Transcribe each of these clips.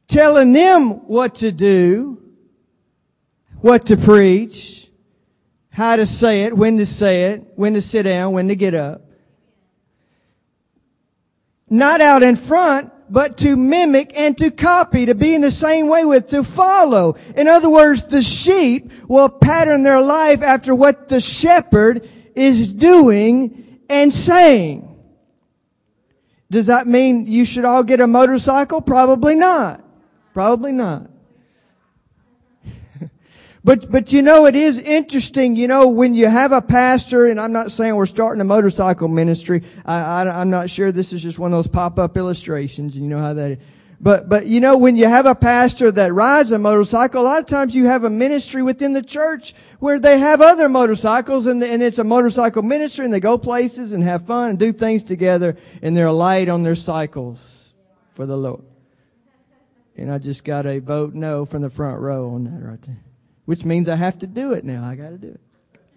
telling them what to do, what to preach, how to say it, when to sit down, when to get up. Not out in front, but to mimic and to copy, to be in the same way with, to follow. In other words, the sheep will pattern their life after what the shepherd is doing and saying. Does that mean you should all get a motorcycle? Probably not. Probably not. But you know, it is interesting, you know, when you have a pastor, and I'm not saying we're starting a motorcycle ministry. I'm not sure this is just one of those pop-up illustrations, and you know how that is. But you know, when you have a pastor that rides a motorcycle, a lot of times you have a ministry within the church where they have other motorcycles, and it's a motorcycle ministry, and they go places and have fun and do things together, and they're light on their cycles for the Lord. And I just got a vote no from the front row on that right there. Which means I have to do it now. I got to do it.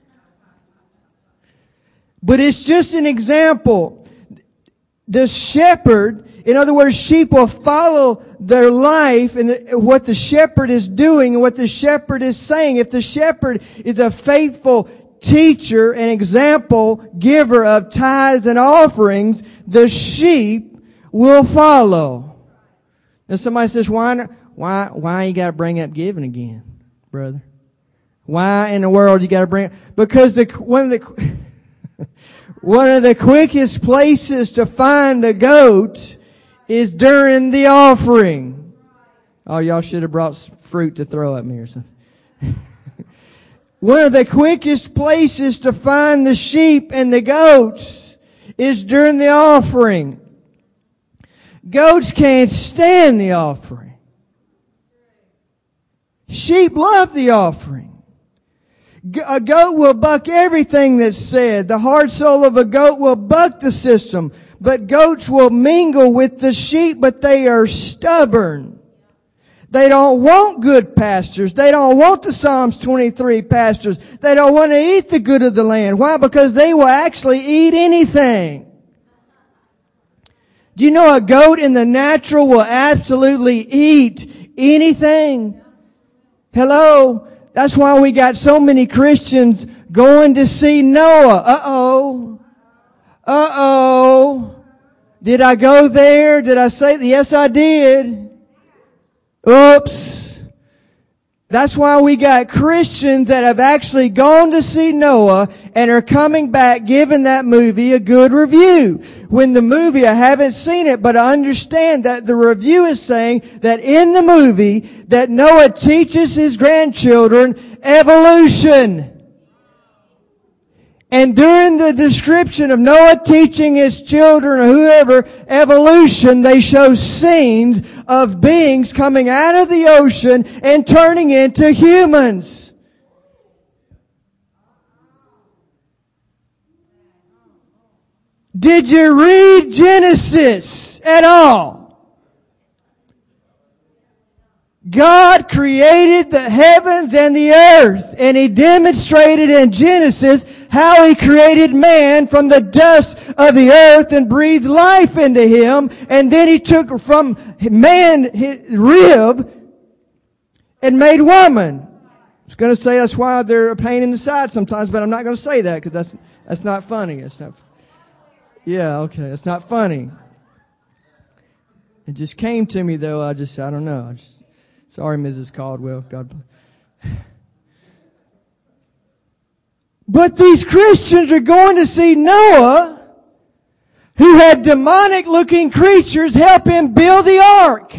But it's just an example. The shepherd, in other words, sheep will follow their life and what the shepherd is doing and what the shepherd is saying. If the shepherd is a faithful teacher and example giver of tithes and offerings, the sheep will follow. Now somebody says, why you got to bring up giving again? Brother, why in the world you got to bring it? Because one of the quickest places to find the goat is during the offering. Oh, y'all should have brought fruit to throw at me or something. One of the quickest places to find the sheep and the goats is during the offering. Goats can't stand the offering. Sheep love the offering. A goat will buck everything that's said. The heart soul of a goat will buck the system. But goats will mingle with the sheep, but they are stubborn. They don't want good pastures. They don't want the Psalms 23 pastures. They don't want to eat the good of the land. Why? Because they will actually eat anything. Do you know a goat in the natural will absolutely eat anything? Hello? That's why we got so many Christians going to see Noah. Uh-oh. Did I go there? Did I say that? Yes, I did. Oops. That's why we got Christians that have actually gone to see Noah and are coming back giving that movie a good review. When the movie, I haven't seen it, but I understand that the review is saying that in the movie that Noah teaches his grandchildren evolution. And during the description of Noah teaching his children or whoever evolution, they show scenes of beings coming out of the ocean and turning into humans. Did you read Genesis at all? God created the heavens and the earth, and He demonstrated in Genesis how He created man from the dust of the earth and breathed life into him, and then He took from man his rib and made woman. I was going to say that's why they're a pain in the side sometimes, but I'm not going to say that because that's not funny. It's not. Yeah, okay, it's not funny. It just came to me though. I don't know. Sorry, Mrs. Caldwell. God bless. But these Christians are going to see Noah, who had demonic-looking creatures help him build the ark.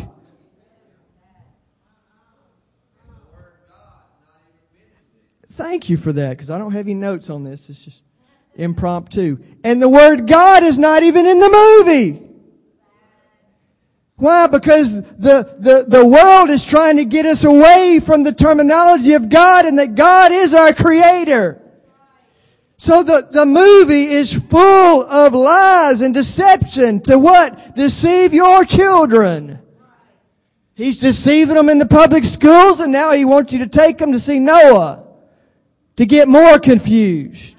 Thank you for that, because I don't have any notes on this. It's just impromptu. And the word God is not even in the movie. Why? Because the world is trying to get us away from the terminology of God and that God is our creator. So the movie is full of lies and deception to what? Deceive your children. He's deceiving them in the public schools, and now He wants you to take them to see Noah to get more confused.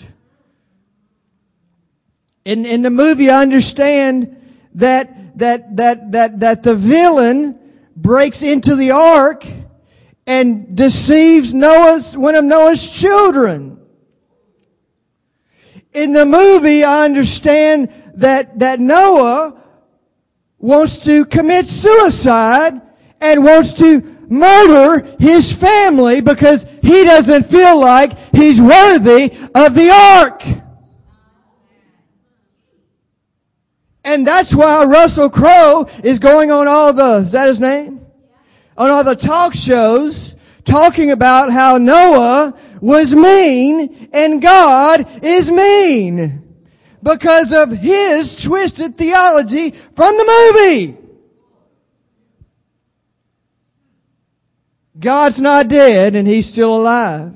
In the movie, I understand that the villain breaks into the ark and deceives one of Noah's children. In the movie, I understand that Noah wants to commit suicide and wants to murder his family because he doesn't feel like he's worthy of the ark. And that's why Russell Crowe is going on is that his name? On all the talk shows talking about how Noah was mean and God is mean because of his twisted theology from the movie. God's not dead and He's still alive.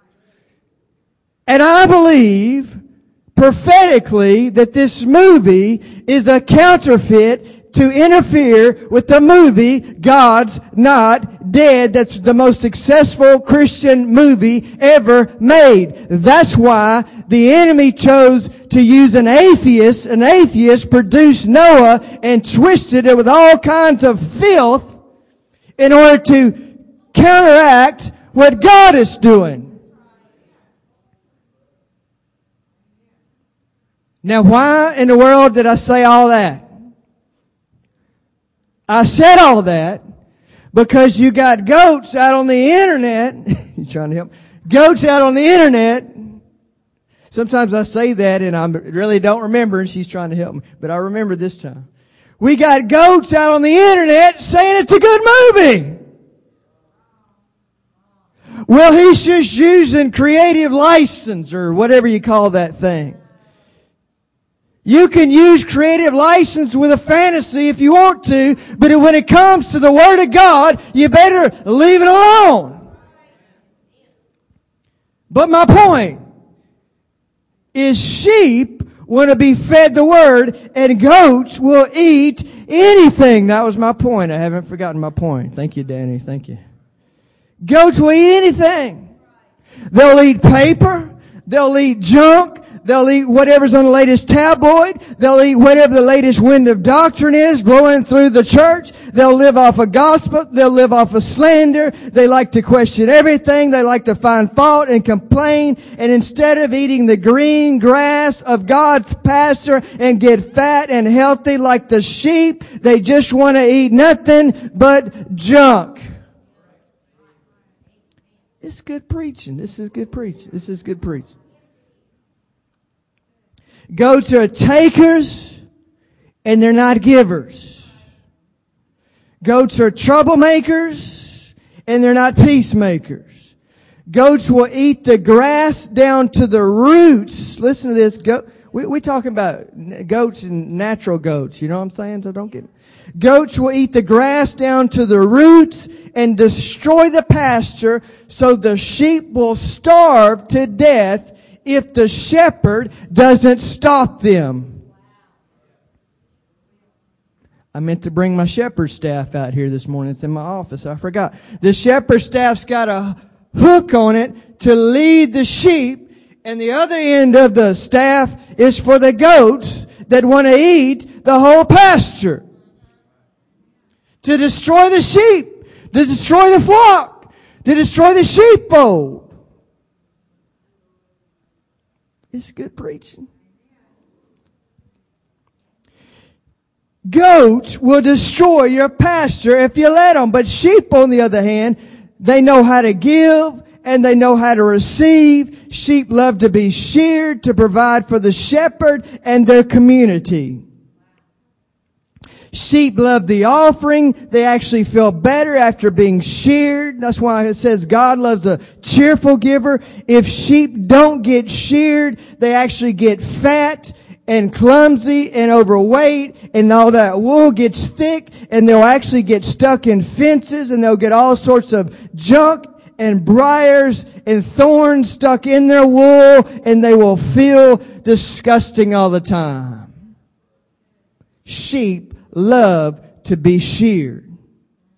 And I believe prophetically that this movie is a counterfeit to interfere with the movie God's Not Dead. That's the most successful Christian movie ever made. That's why the enemy chose to use an atheist. An atheist produced Noah and twisted it with all kinds of filth in order to counteract what God is doing. Now, why in the world did I say all that? I said all that because you got goats out on the internet. You trying to help? Goats out on the internet. Sometimes I say that and I really don't remember, and she's trying to help me. But I remember this time. We got goats out on the internet saying it's a good movie. Well, he's just using creative license or whatever you call that thing. You can use creative license with a fantasy if you want to, but when it comes to the Word of God, you better leave it alone. But my point is sheep want to be fed the Word and goats will eat anything. That was my point. I haven't forgotten my point. Thank you, Danny. Thank you. Goats will eat anything. They'll eat paper. They'll eat junk. They'll eat whatever's on the latest tabloid. They'll eat whatever the latest wind of doctrine is blowing through the church. They'll live off of gospel. They'll live off of slander. They like to question everything. They like to find fault and complain. And instead of eating the green grass of God's pasture and get fat and healthy like the sheep, they just want to eat nothing but junk. It's good preaching. This is good preaching. This is good preaching. Goats are takers and they're not givers. Goats are troublemakers and they're not peacemakers. Goats will eat the grass down to the roots. Listen to this. We're talking about goats and natural goats. You know what I'm saying? So don't get it. Goats will eat the grass down to the roots and destroy the pasture, so the sheep will starve to death if the shepherd doesn't stop them. I meant to bring my shepherd staff out here this morning. It's in my office. I forgot. The shepherd staff's got a hook on it to lead the sheep, and the other end of the staff is for the goats that want to eat the whole pasture. To destroy the sheep, to destroy the flock, to destroy the sheepfold. It's good preaching. Goats will destroy your pasture if you let them. But sheep, on the other hand, they know how to give and they know how to receive. Sheep love to be sheared to provide for the shepherd and their community. Sheep love the offering. They actually feel better after being sheared. That's why it says God loves a cheerful giver. If sheep don't get sheared, they actually get fat and clumsy and overweight, and all that wool gets thick, and they'll actually get stuck in fences, and they'll get all sorts of junk and briars and thorns stuck in their wool, and they will feel disgusting all the time. Sheep love to be sheared.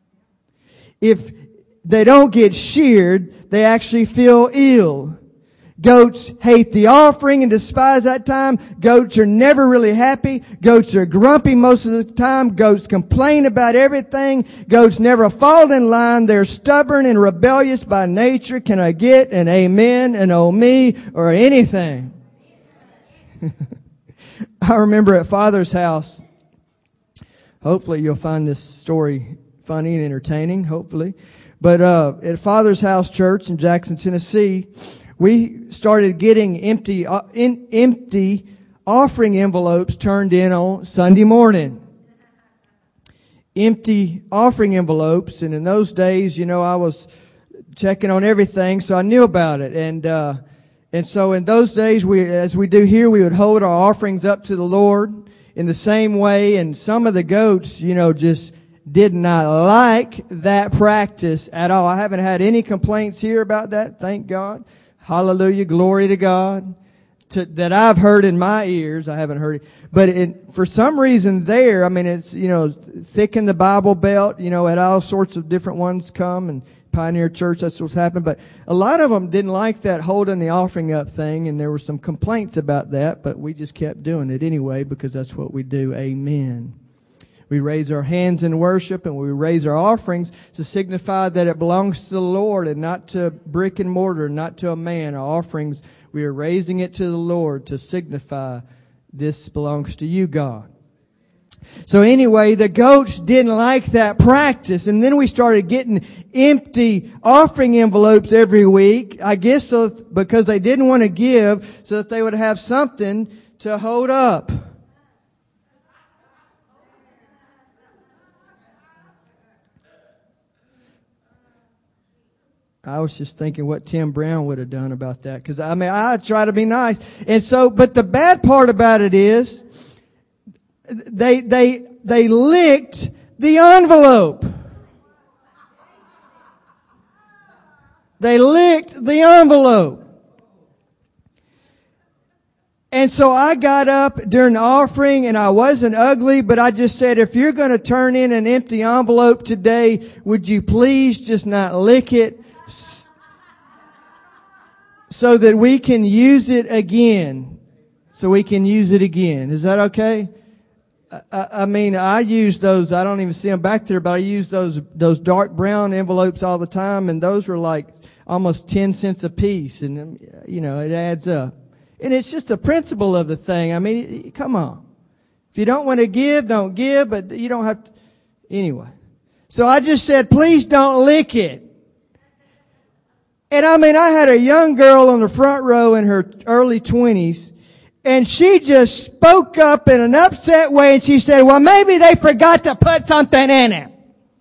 If they don't get sheared, they actually feel ill. Goats hate the offering and despise that time. Goats are never really happy. Goats are grumpy most of the time. Goats complain about everything. Goats never fall in line. They're stubborn and rebellious by nature. Can I get an amen, an oh me, or anything? I remember at Father's house, hopefully you'll find this story funny and entertaining, hopefully. But at Father's House Church in Jackson, Tennessee, we started getting empty offering envelopes turned in on Sunday morning. Empty offering envelopes, and in those days, I was checking on everything, so I knew about it. And so in those days, as we do here, we would hold our offerings up to the Lord in the same way. And some of the goats, just did not like that practice at all. I haven't had any complaints here about that. Thank God. Hallelujah. Glory to God. That I've heard in my ears. I haven't heard it. But for some reason there, it's, thick in the Bible Belt, had all sorts of different ones come, and Pioneer Church, that's what's happened. But a lot of them didn't like that holding the offering up thing, and there were some complaints about that, but we just kept doing it anyway because that's what we do. Amen. We raise our hands in worship, and we raise our offerings to signify that it belongs to the Lord and not to brick and mortar, not to a man. Our offerings, we are raising it to the Lord to signify this belongs to you, God. So anyway, the goats didn't like that practice, and then we started getting empty offering envelopes every week, I guess because they didn't want to give, so that they would have something to hold up. I was just thinking what Tim Brown would have done about that. Because, I try to be nice. And so, but the bad part about it is, they licked the envelope. They licked the envelope. And so I got up during the offering, and I wasn't ugly, but I just said, if you're going to turn in an empty envelope today, would you please just not lick it? So that we can use it again. Is that okay? I use those, I don't even see them back there, but I use those dark brown envelopes all the time, and those were like almost 10 cents a piece, and it adds up. And it's just the principle of the thing. Come on. If you don't want to give, don't give, but you don't have to. Anyway. So I just said, please don't lick it. And I had a young girl on the front row in her early 20s, and she just spoke up in an upset way, and she said, well, maybe they forgot to put something in it.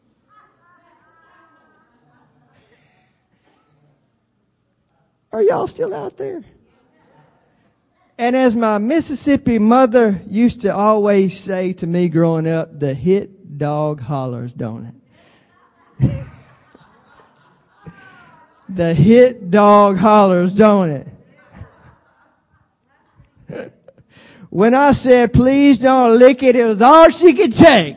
Are y'all still out there? And as my Mississippi mother used to always say to me growing up, the hit dog hollers, don't it? The hit dog hollers, don't it? When I said, please don't lick it, it was all she could take.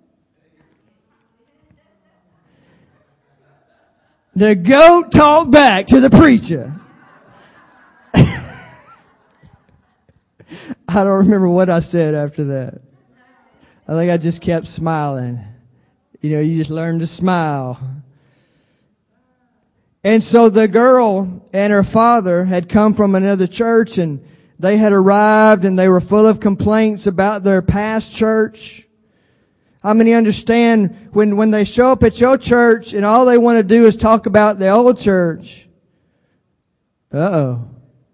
The goat talked back to the preacher. I don't remember what I said after that. I think I just kept smiling. You just learn to smile. And so the girl and her father had come from another church, and they had arrived, and they were full of complaints about their past church. How many understand when they show up at your church and all they want to do is talk about the old church? Uh-oh.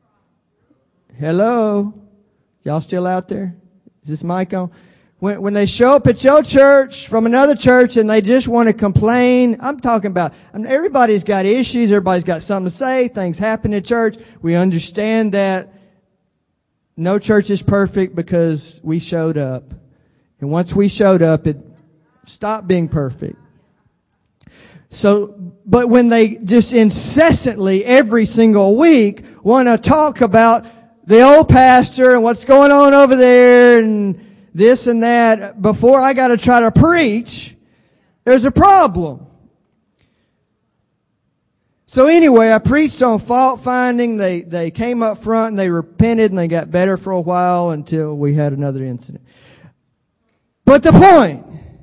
Hello? Y'all still out there? Is this mic on? When they show up at your church from another church and they just want to complain, I'm talking about, everybody's got issues, everybody's got something to say, things happen in church. We understand that no church is perfect because we showed up. And once we showed up, it stopped being perfect. So, but when they just incessantly, every single week, want to talk about the old pastor and what's going on over there and this and that, before I got to try to preach, there's a problem. So anyway, I preached on fault finding. They came up front and they repented and they got better for a while until we had another incident. But the point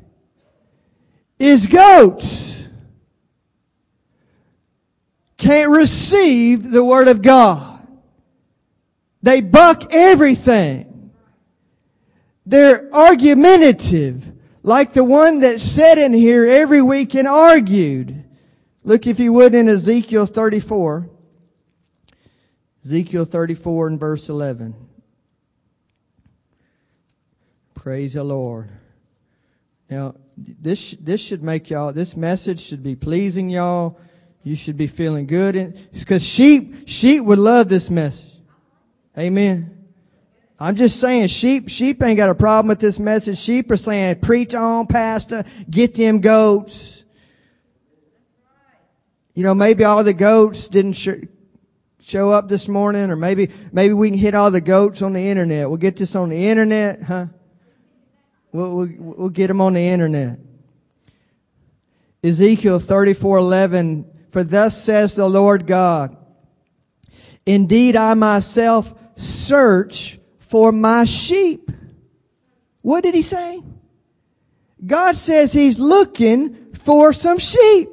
is goats can't receive the Word of God. They buck everything. They're argumentative, like the one that sat in here every week and argued. Look, if you would, in Ezekiel 34. Ezekiel 34 and verse 11. Praise the Lord. Now, this should make y'all, this message should be pleasing y'all. You should be feeling good. Because sheep would love this message. Amen. I'm just saying, sheep ain't got a problem with this message. Sheep are saying, preach on, pastor, get them goats. You know, maybe all the goats didn't show up this morning, or maybe we can hit all the goats on the internet. We'll get this on the internet, huh? We'll get them on the internet. Ezekiel 34:11. For thus says the Lord God, indeed I myself search for my sheep. What did he say? God says He's looking for some sheep.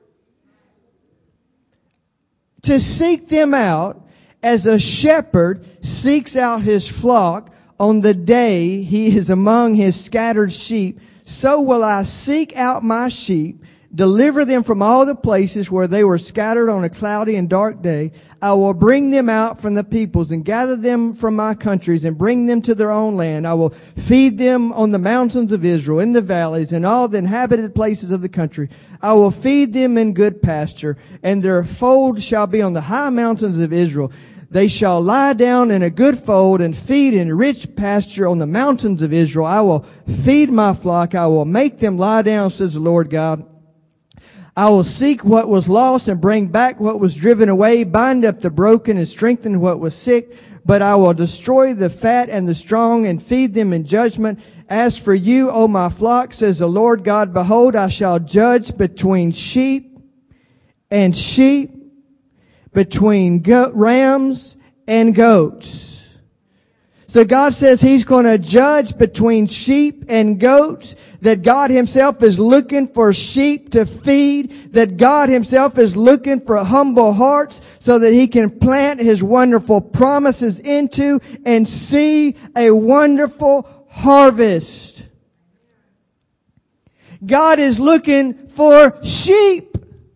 To seek them out as a shepherd seeks out his flock on the day he is among his scattered sheep, so will I seek out my sheep, deliver them from all the places where they were scattered on a cloudy and dark day. I will bring them out from the peoples and gather them from my countries and bring them to their own land. I will feed them on the mountains of Israel, in the valleys, and all the inhabited places of the country. I will feed them in good pasture, and their fold shall be on the high mountains of Israel. They shall lie down in a good fold and feed in rich pasture on the mountains of Israel. I will feed my flock. I will make them lie down, says the Lord God. I will seek what was lost and bring back what was driven away, bind up the broken and strengthen what was sick. But I will destroy the fat and the strong and feed them in judgment. As for you, O my flock, says the Lord God, behold, I shall judge between sheep and sheep, between rams and goats. So God says He's going to judge between sheep and goats, that God Himself is looking for sheep to feed, that God Himself is looking for humble hearts so that He can plant His wonderful promises into and see a wonderful harvest. God is looking for sheep.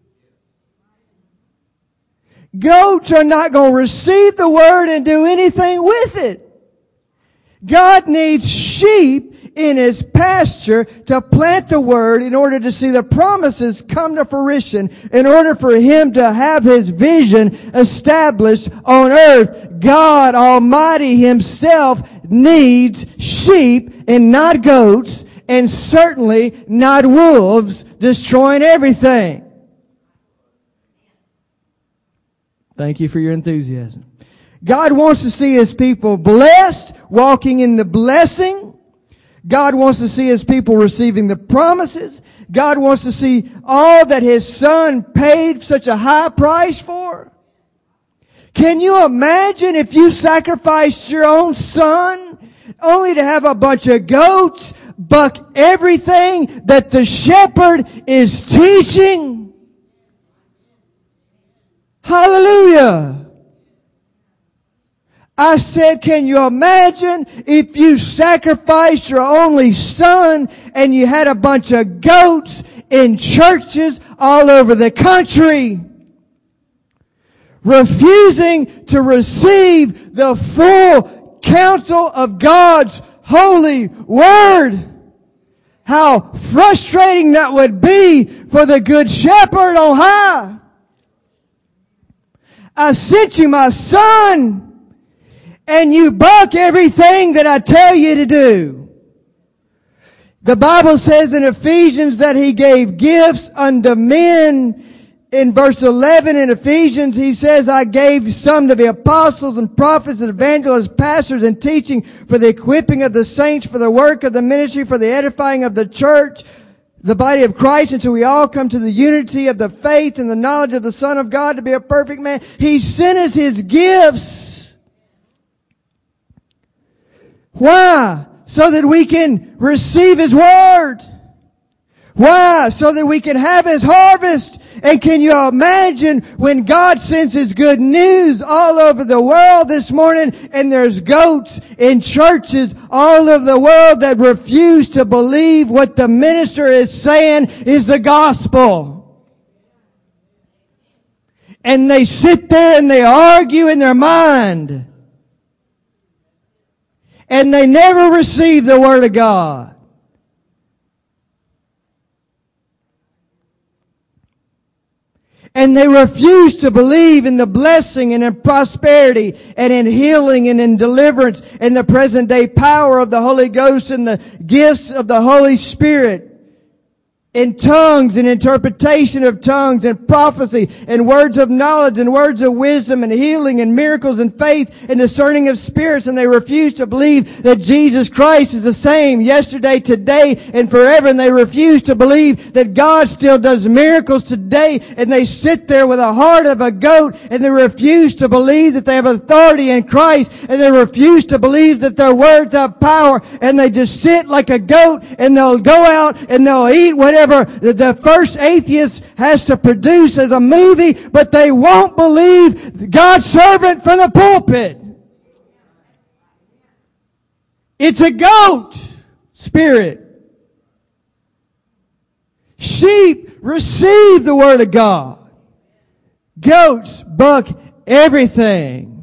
Goats are not going to receive the Word and do anything with it. God needs sheep in His pasture to plant the Word in order to see the promises come to fruition, in order for Him to have His vision established on earth. God Almighty Himself needs sheep and not goats, and certainly not wolves destroying everything. Thank you for your enthusiasm. God wants to see His people blessed, walking in the blessing. God wants to see His people receiving the promises. God wants to see all that His Son paid such a high price for. Can you imagine if you sacrificed your own son only to have a bunch of goats buck everything that the shepherd is teaching? Hallelujah. I said, can you imagine if you sacrificed your only son and you had a bunch of goats in churches all over the country, refusing to receive the full counsel of God's holy word? How frustrating that would be for the good shepherd on high. I sent you my son, and you buck everything that I tell you to do. The Bible says in Ephesians that He gave gifts unto men. In verse 11 in Ephesians, He says, I gave some to be apostles and prophets and evangelists, pastors and teaching, for the equipping of the saints, for the work of the ministry, for the edifying of the church, the body of Christ until we all come to the unity of the faith and the knowledge of the Son of God to be a perfect man. He sent us His gifts. Why? So that we can receive His Word. Why? So that we can have His harvest. And can you imagine when God sends His good news all over the world this morning, and there's goats in churches all over the world that refuse to believe what the minister is saying is the gospel. And they sit there and they argue in their mind. And they never receive the Word of God. And they refuse to believe in the blessing and in prosperity and in healing and in deliverance and the present day power of the Holy Ghost and the gifts of the Holy Spirit. In tongues and interpretation of tongues and prophecy and words of knowledge and words of wisdom and healing and miracles and faith and discerning of spirits. And they refuse to believe that Jesus Christ is the same yesterday, today, and forever. And they refuse to believe that God still does miracles today. And they sit there with a heart of a goat, and they refuse to believe that they have authority in Christ. And they refuse to believe that their words have power. And they just sit like a goat, and they'll go out and they'll eat whatever the first atheist has to produce as a movie, but they won't believe God's servant from the pulpit. It's a goat spirit. Sheep receive the Word of God. Goats buck everything.